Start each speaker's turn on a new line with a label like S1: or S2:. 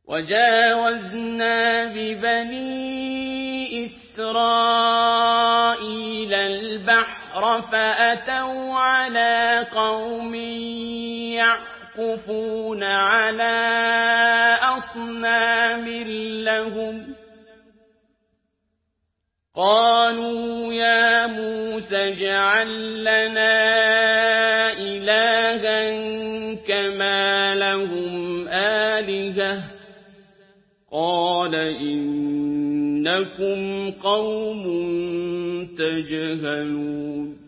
S1: وَجَاوَزْنَا بِبَنِي إِسْرَائِيلَ الْبَحْرَ فَأَتَوْا عَلَىٰ قَوْمٍ يَعْكُفُونَ عَلَىٰ أَصْنَامٍ لَّهُمْ ۚ قَالُوا يَا مُوسَى اجْعَل لَّنَا إِلَٰهًا كَمَا لَهُمْ آلِهَةٌ ۚ قَالَ إِنَّكُمْ قَوْمٌ تَجْهَلُونَ